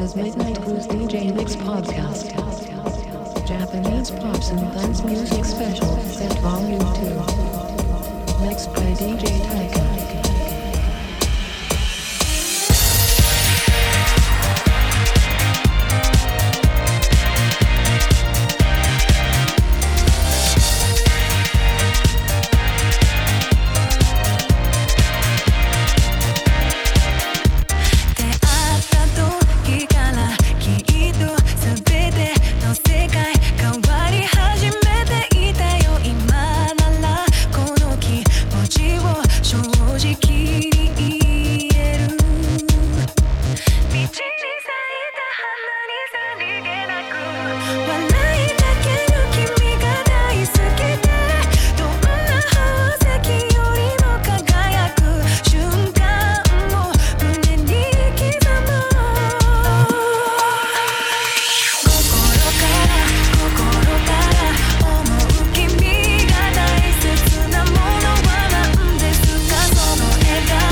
is Midnight Cruise DJ Mix Podcast. Japanese pops and dance music special set volume 2. Mixed by DJ Taika. 笑顔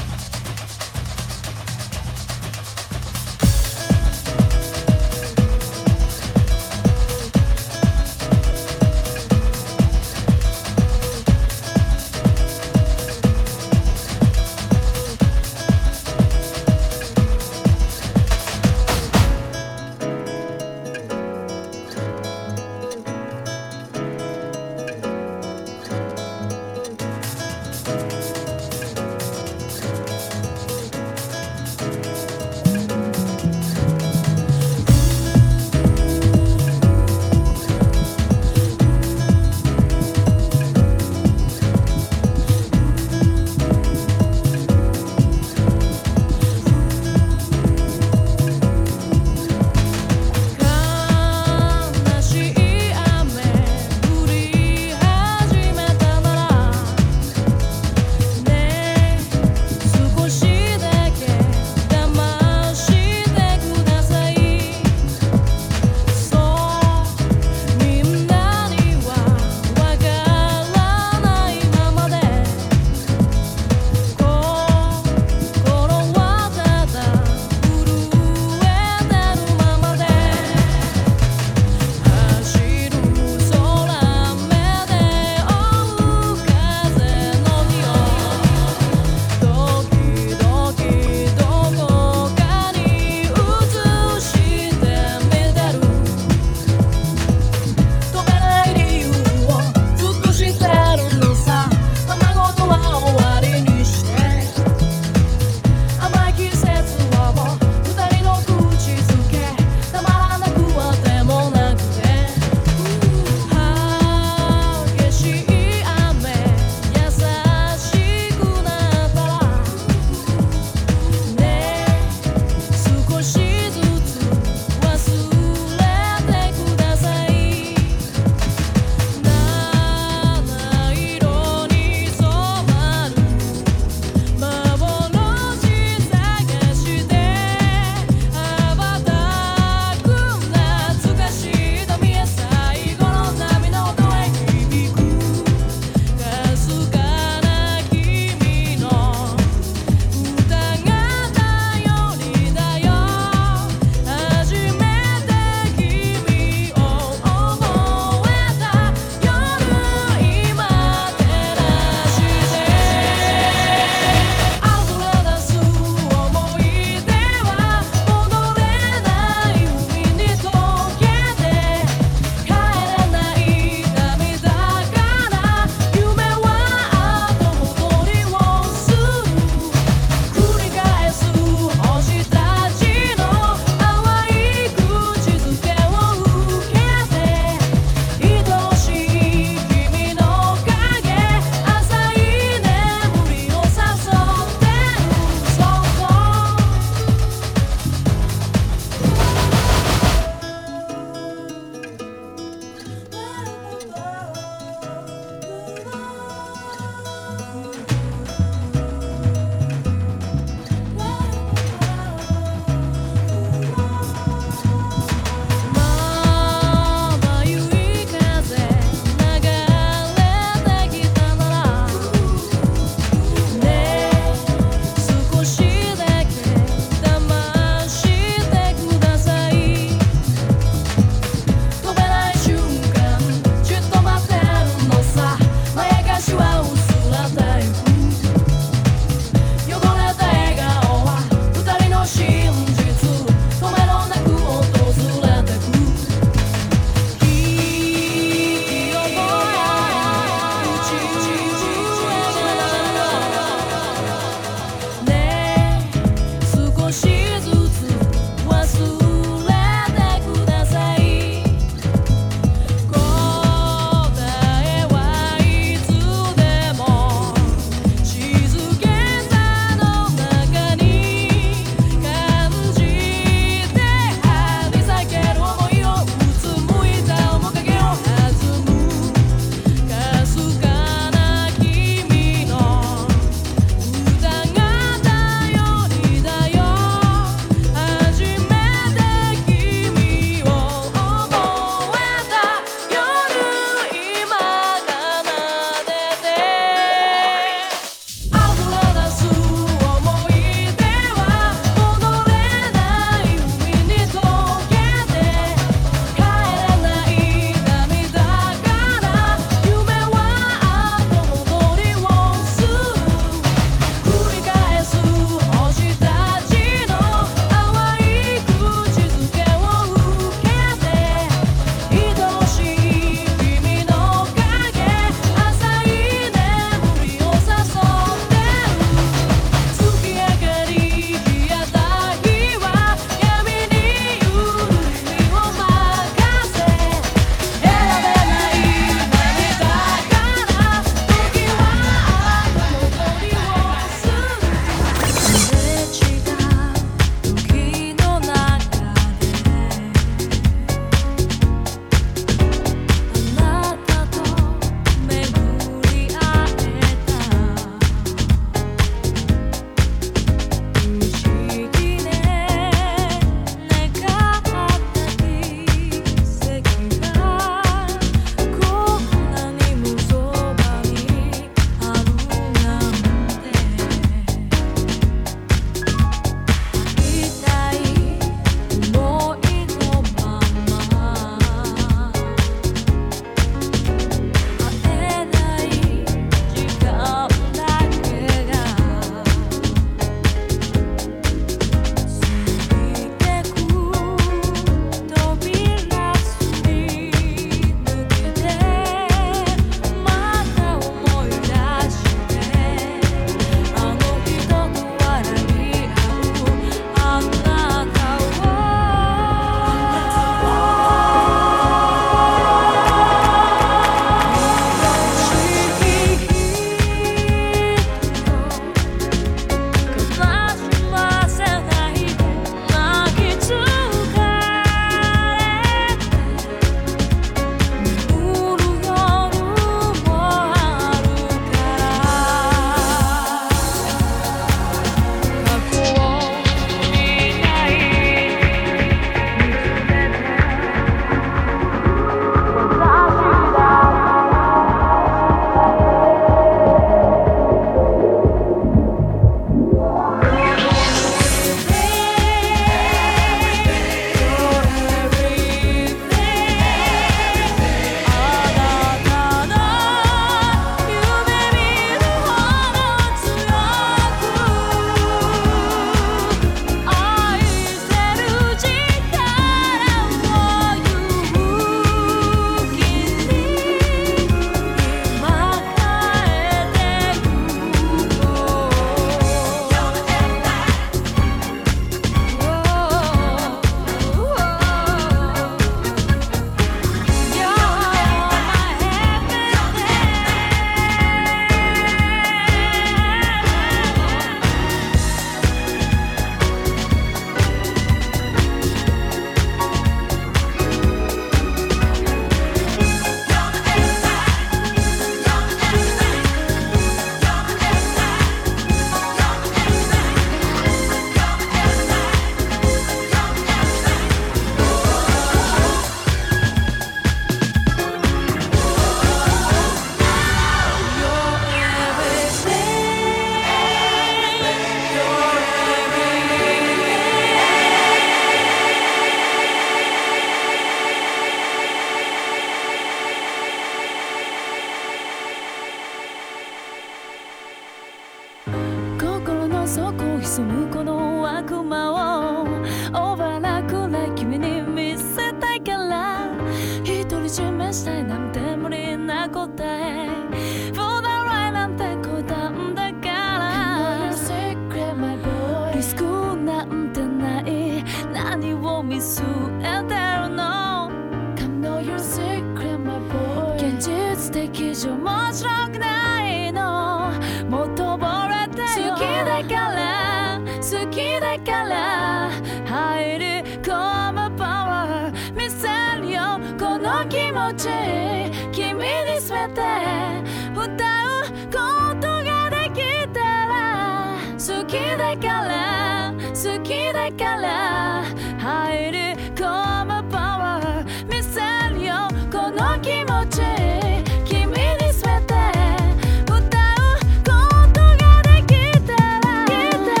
見据えてるの Come know your secret my boy 現実的じゃ面白くないのもっと惚れてよ好きだから好きだから入り込むパワー見せるよこの気持ち君に全て歌うことができたら好きだから好きだから入り込むパワー見せるよこの気持ち君に全て歌うことができたら一緒にいるべき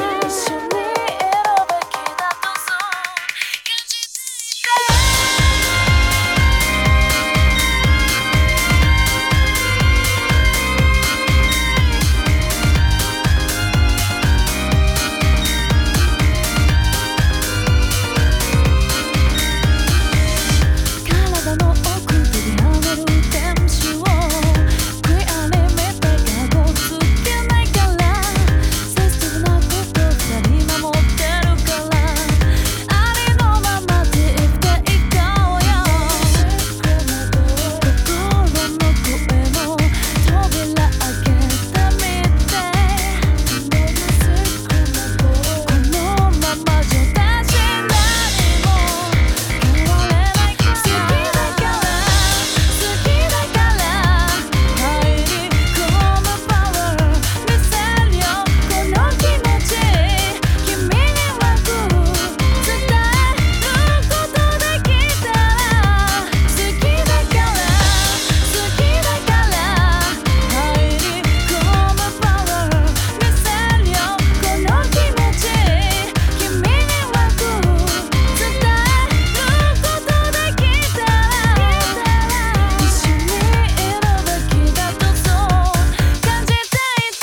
だとそう感じていた体の奥で跳ねる天使を悔いあれめたかごつけないからセンシティブなことさ見守ってるからありのままで生きていこうよ心の声も扉開けてみてこのままじゃ私何も変われないから好きだから好きだから入り込むパワー見せるよこの気持ち君には伝えることできたら好きだから好きだから入り込むパワー見せるよこの気持ち君には伝えることできたら一緒にいるべきだとそう感じていて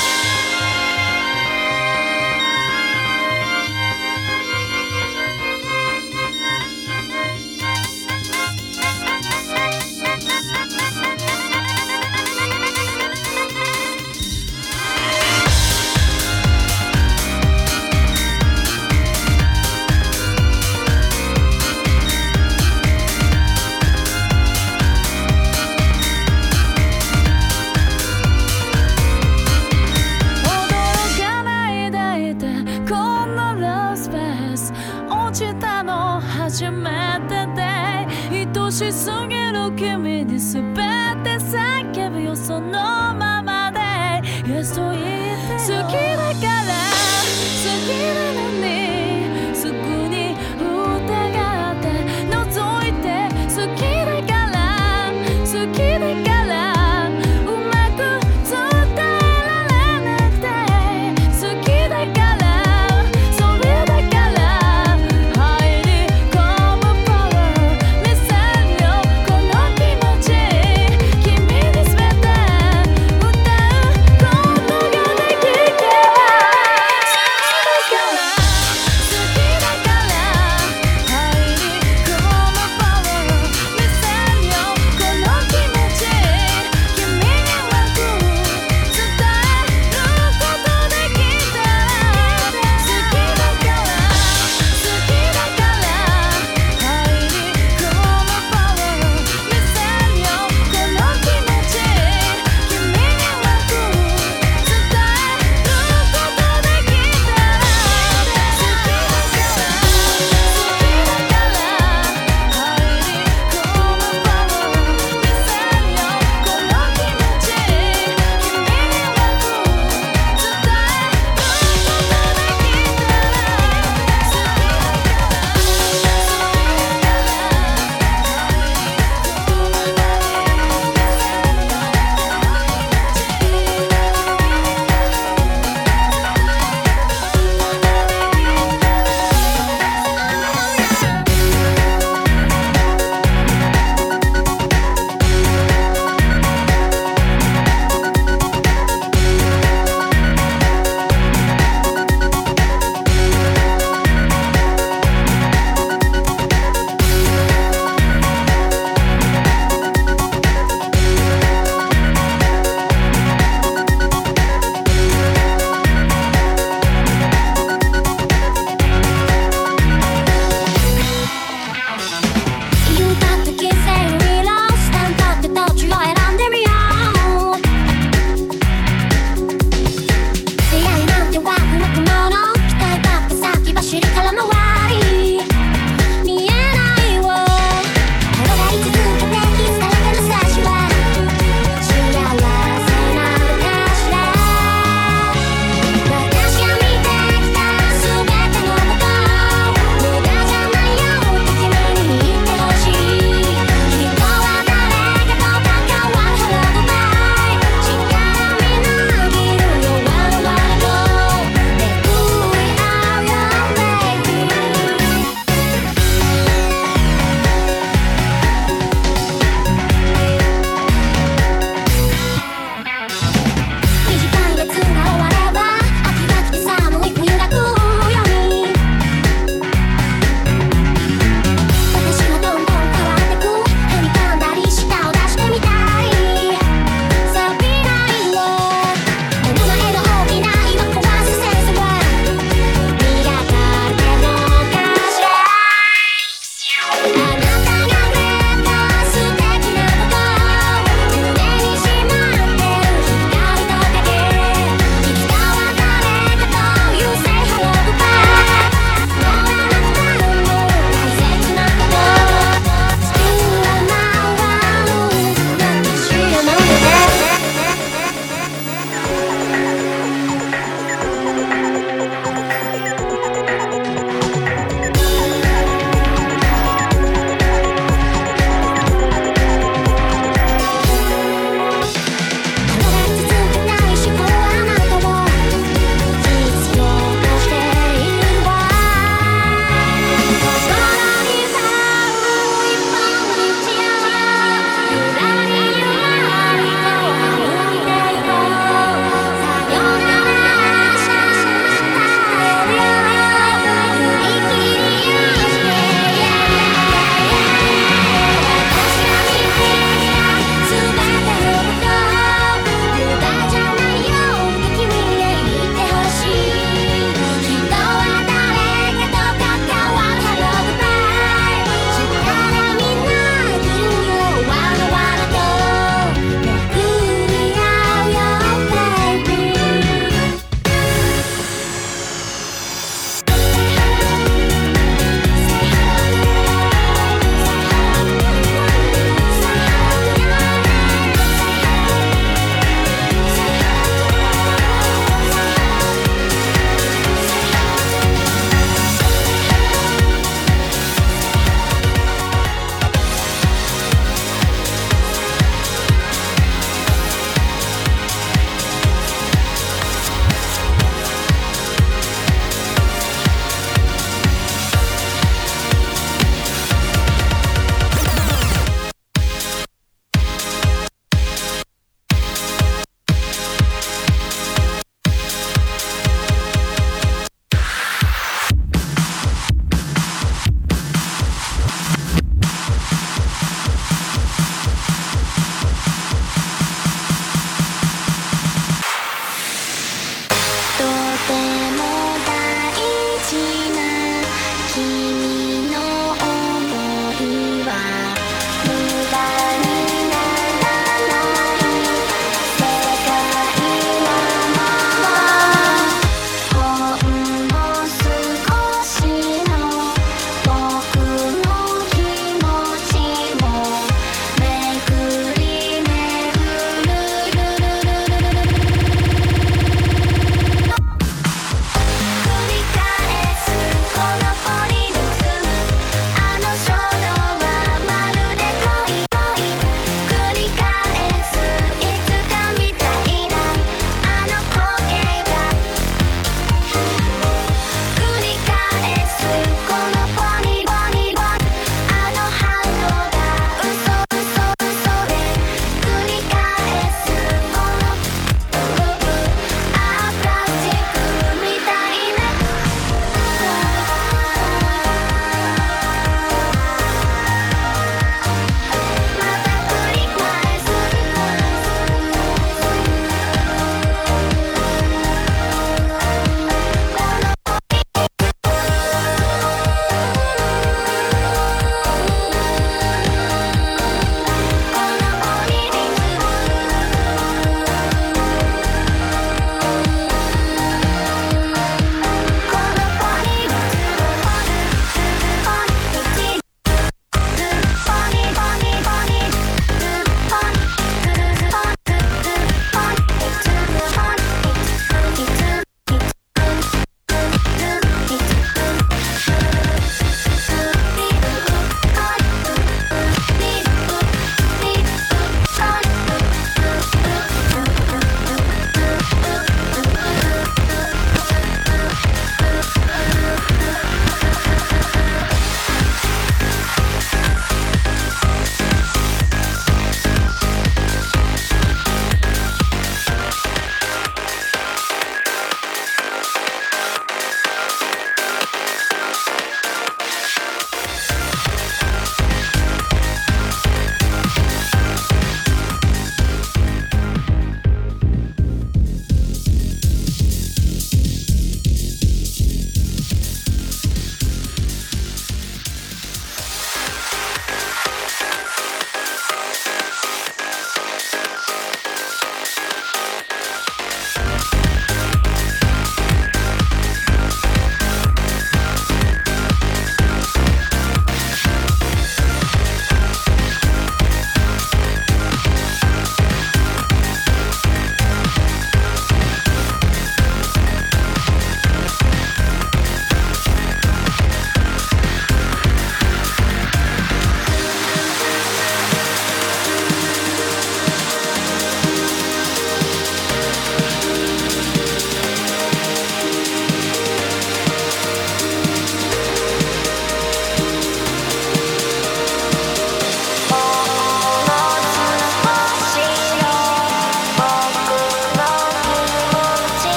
驚かないでいてこのラブスペース落ちたの初めてで愛しすぎる君に全て叫ぶよそのままで Yes と言って好きだから好きなのにすぐに疑って覗いて好きだから好きだからうまく伝えられなくて好きだからそれだから入り込むパワー見せるよこの気持ち君に全て歌うことができた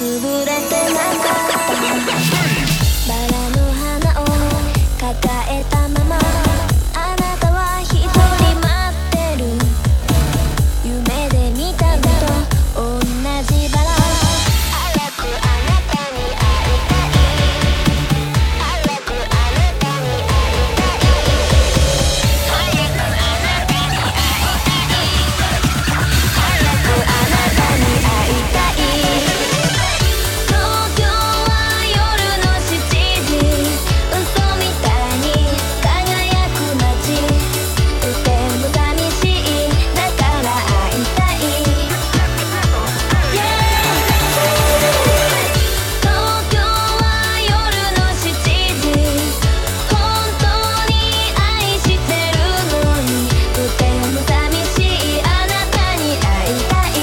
潰れてなかったバラの花を抱えたままあなたは一人待ってる夢で見たのと同じバラ早くあなたに会いたい早くあなたに会いたい早くあなたに会いたい早くあなたに会いたい東京は夜の7時嘘みたいに輝く街とても寂しいだから会いたい Yeah 東京は夜の7時本当に愛してるのにとても寂しいあなたに会いたい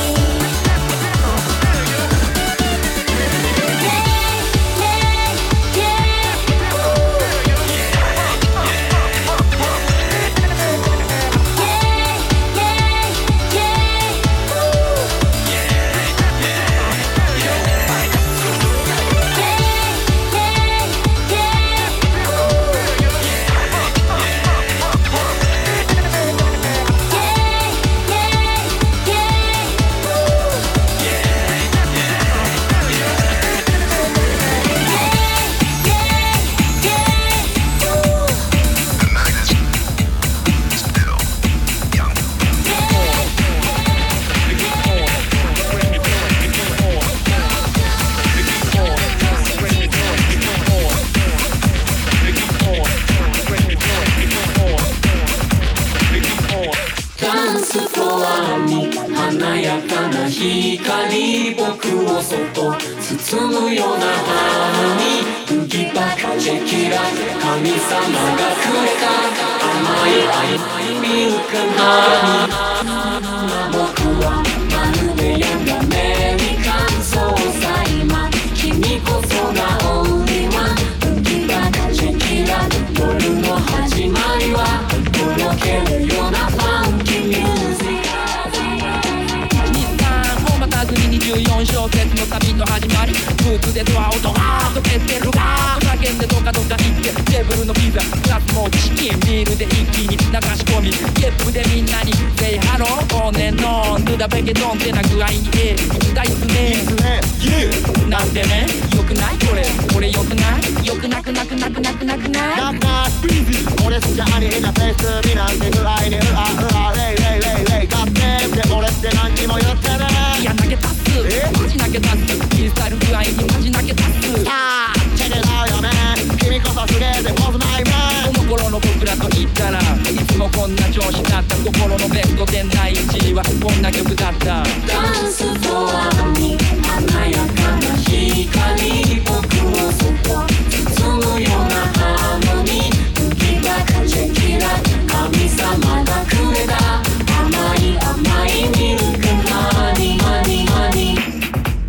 ダンスフロアに華やかな光僕をそっと包むようなハーモニー麦ばかチェキラ神様がくれた甘い甘いミルクハニー僕はまるでヤングアメリカン捜査今君こそがオンリーワン麦ばかチェキラ夜の始まりはとろけるようなファンキーミュージック日産を待たずに24小節の旅の始まりブーツでドアをドカーッと消してるガーッと叫んでドカドカ言ってテーブルのピザグラスもチキンビールで一気に流し込みゲップでみんなにセイハローオーネンノンヌダペケドンってな具合に行きたいっすねなんてねよくないこれよくないよくなくなくなくなくなくないなくな俺じゃありなフェイス見なんて具合にうわレイレイレイレイだってって俺って何にも言ってないいや投げたっすマジ投げたっすフリースタイル具合にマジ投げたっすあーチェケだよね君こそすげえでボスマイマンこの頃の僕らと言ったらいつもこんな調子だった心のベスト10第1位はこんな曲だったダンスフロアに華やかな光僕をそっと包むようなハーモニー麦ばかチェキラ神様がくれた甘い甘いミルクハニーハニーハニー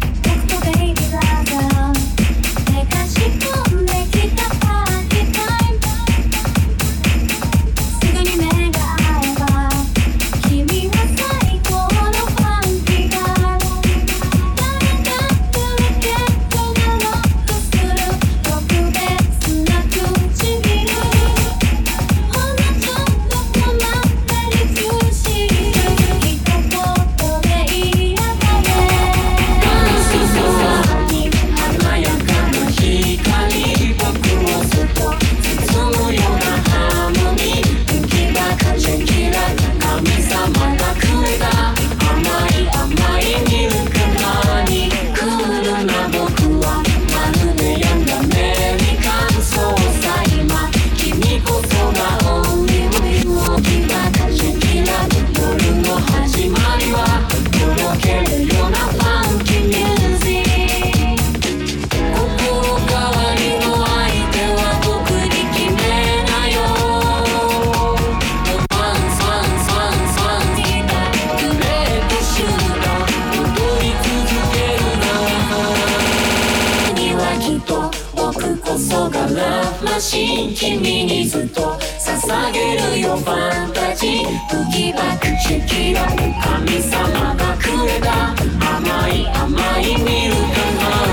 君にずっと捧げるよファンタジー麦ばくチェキラ神様がくれた甘い甘いミルクハ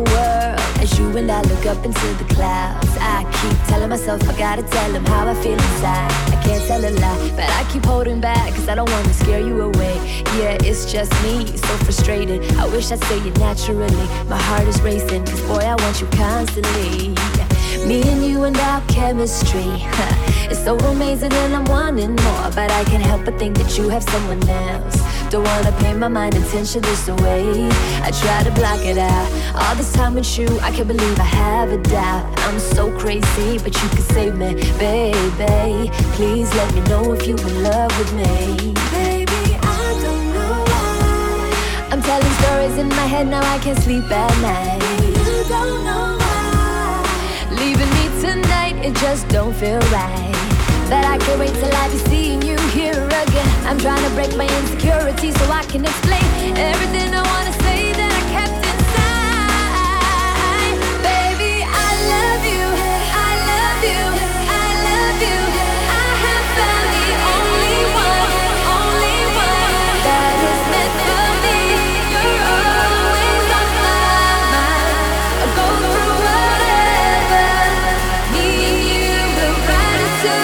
world as you and I look up into the clouds. I keep telling myself I gotta tell him how I feel inside. I can't tell a lie, but I keep holding back cause I don't wanna scare you away. Yeah, it's just me, so frustrated. I wish I'd say it naturally. My heart is racing cause boy I want you constantly. Me and you and our chemistry it's so amazing and I'm wanting more, but I can't help but think that you have someone else. Don't wanna pay my mind attention this away. I try to block it out. All this time with you, I can't believe I have a doubt. I'm so crazy, but you can save me, baby. Please let me know if you in love with me. Baby, I don't know why I'm telling stories in my head, now I can't sleep at night. You don't know why leaving me tonight, it just don't feel right. But I can't wait till I be seeing you here again. I'm trying to break my insecurity so I can explain everything I wanna say that I kept inside. Baby, I love you, I love you, I love you. I have found the only one that is meant for me. You're always on my mind. I'll go through whatever. Me and you will ride it to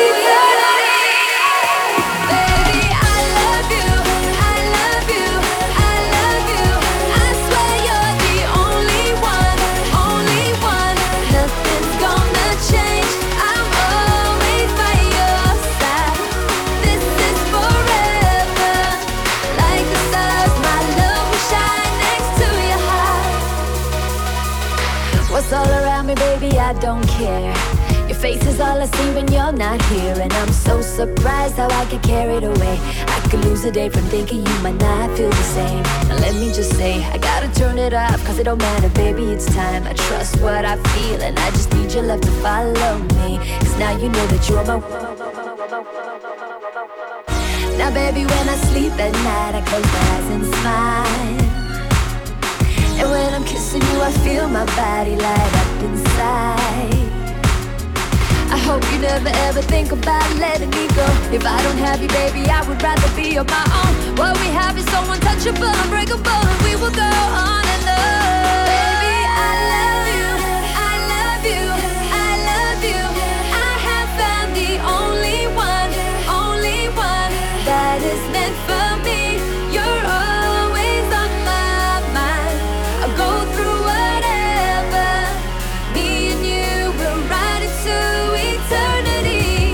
all around me, baby, I don't care. Your face is all I see when you're not here. And I'm so surprised how I get carried away. I could lose a day from thinking you might not feel the same. Now let me just say, I gotta turn it off, cause it don't matter, baby, it's time. I trust what I feel, and I just need your love to follow me. Cause now you know that you're my... Now baby, when I sleep at night, I close my eyes and smile. And when I'm kissing you, I feel my body light up inside. I hope you never ever think about letting me go. If I don't have you, baby, I would rather be on my own. What we have is so untouchable, unbreakable, and we will go on and on. Baby, I love you, I love you, I love you. I have found the only one that is meant for me. You're always on my mind. I'll go through whatever. Me and you will ride it to eternity.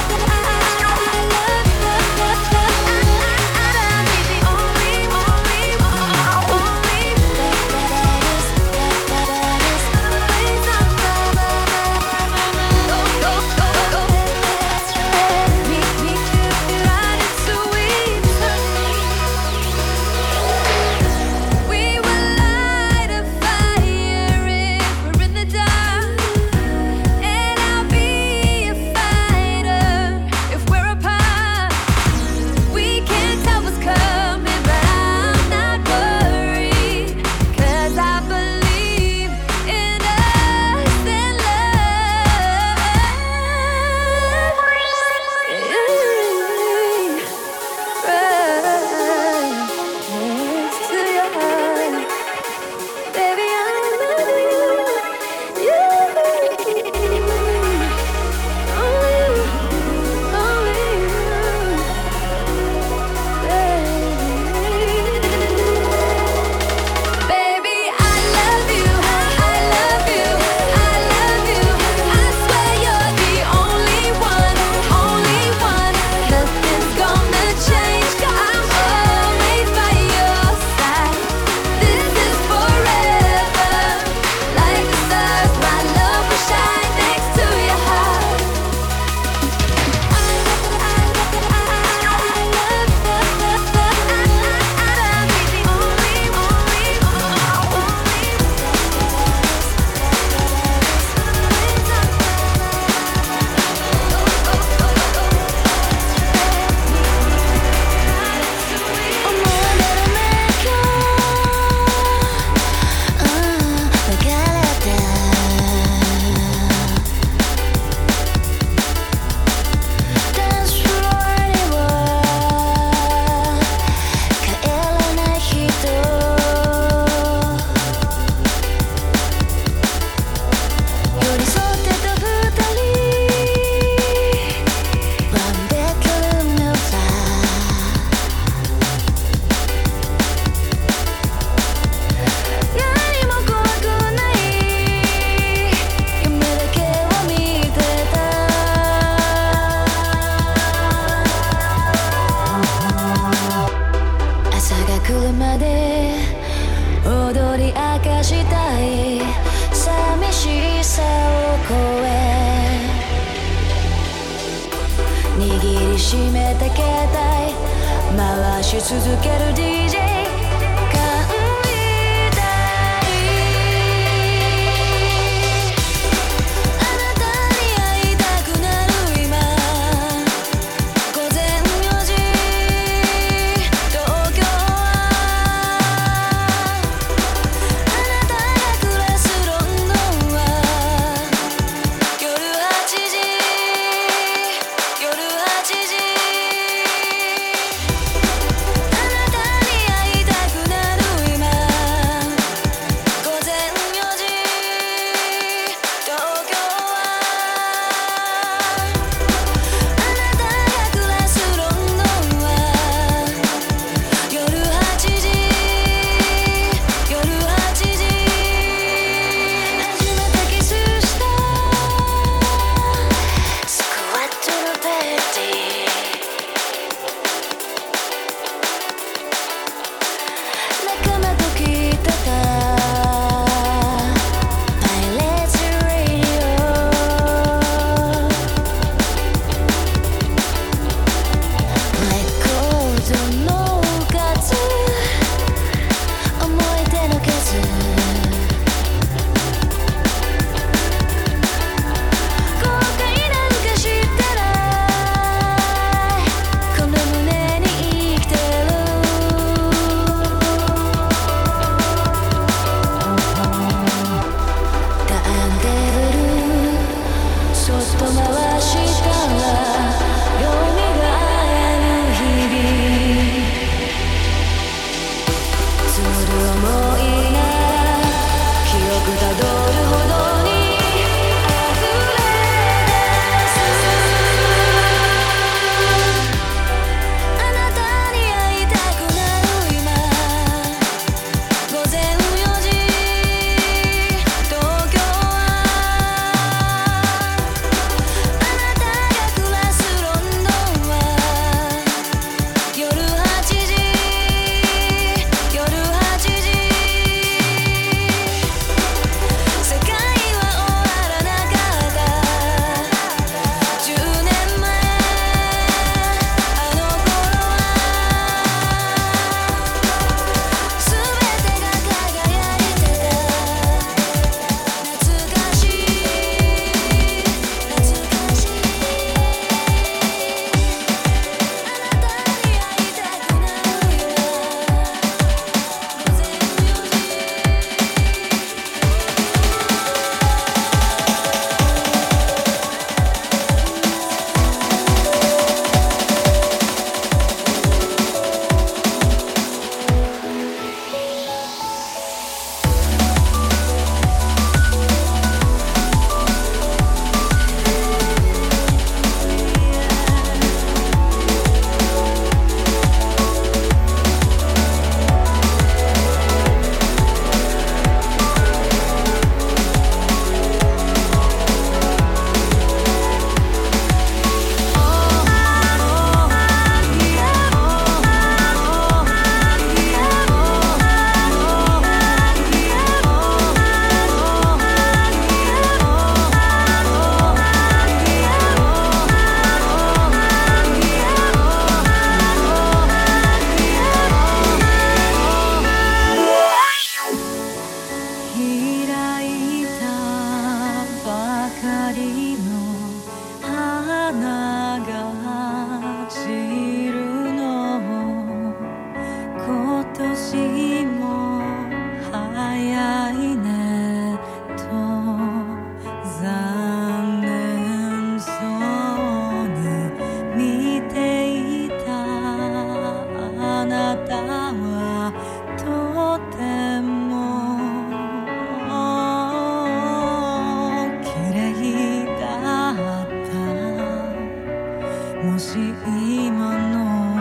I love you. The only 踊り明かしたい寂しさを超え握りしめた携帯回し続ける DJ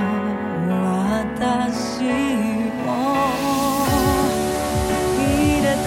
入れ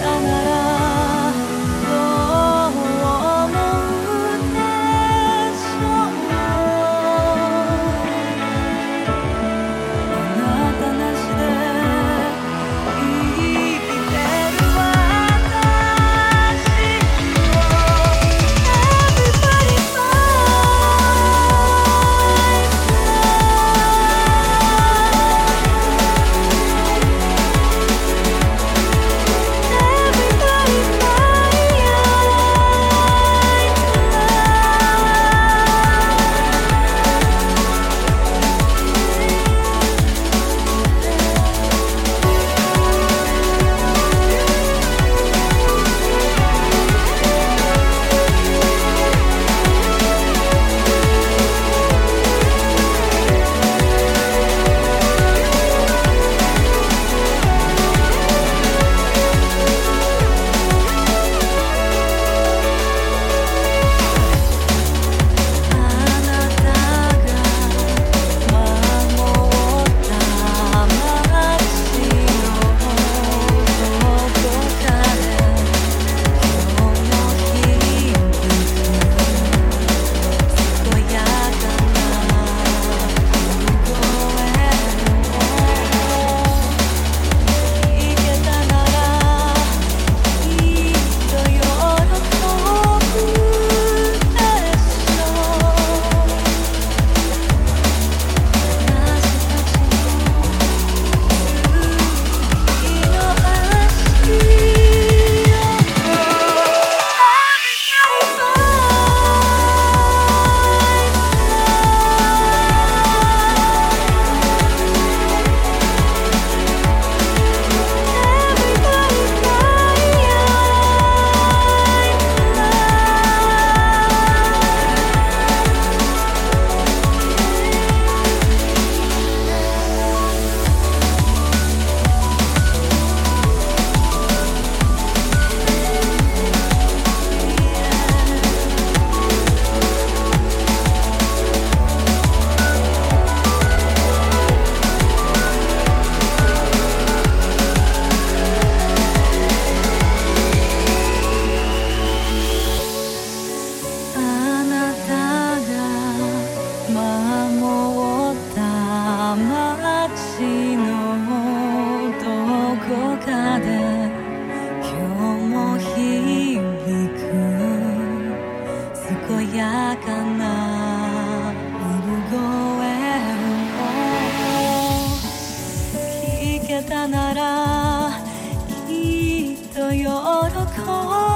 call